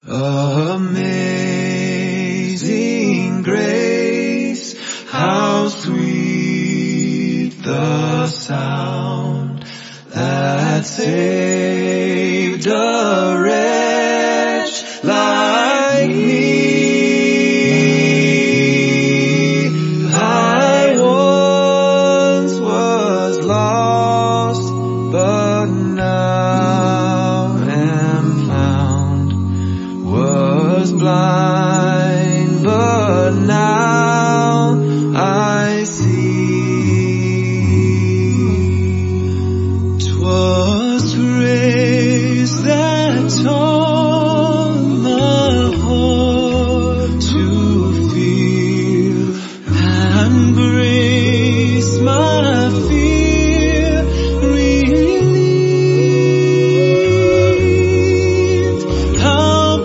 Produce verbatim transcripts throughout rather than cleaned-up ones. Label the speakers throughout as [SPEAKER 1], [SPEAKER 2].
[SPEAKER 1] Amazing grace, how sweet the sound that saved a wretch like me. I once was lost, but now am found. Was blind, but now I see. 'Twas grace that taught my heart to feel, and grace my fear relieved. How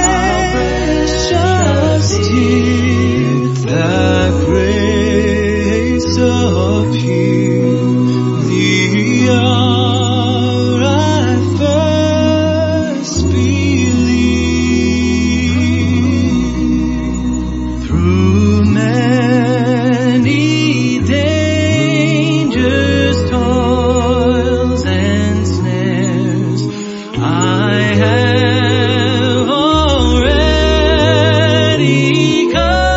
[SPEAKER 1] precious did that grace appear, the hour I first believed. Through many dangers, toils, and snares, I have already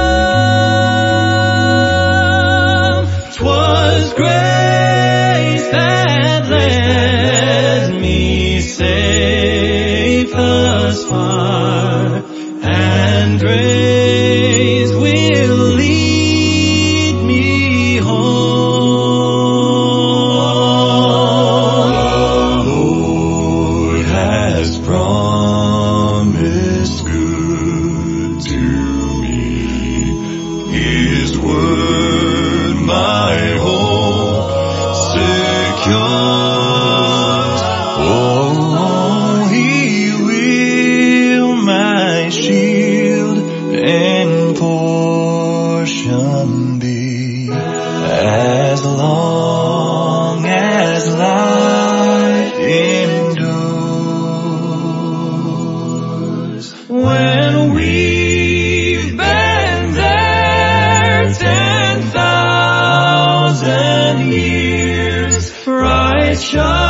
[SPEAKER 1] come. 'Twas grace that led me safe thus far, and grace will lead me home. The Lord has promised good to me, His word my hope secures. Oh, He will my shield and portion be, as long as life endures. When we've been there ten thousand years, righteous